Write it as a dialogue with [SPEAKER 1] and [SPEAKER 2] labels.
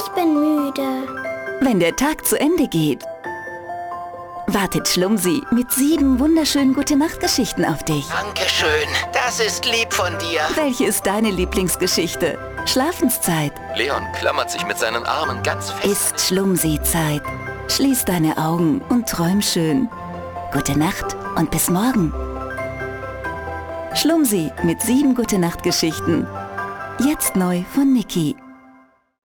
[SPEAKER 1] Ich bin müde.
[SPEAKER 2] Wenn der Tag zu Ende geht, wartet Schlumsi mit 7 wunderschönen Gute-Nacht-Geschichten auf dich.
[SPEAKER 3] Dankeschön, das ist lieb von dir.
[SPEAKER 2] Welche ist deine Lieblingsgeschichte? Schlafenszeit.
[SPEAKER 3] Leon klammert sich mit seinen Armen ganz fest.
[SPEAKER 2] Ist Schlumsi-Zeit. Schließ deine Augen und träum schön. Gute Nacht und bis morgen. Schlumsi mit 7 Gute-Nacht-Geschichten. Jetzt neu von Niki.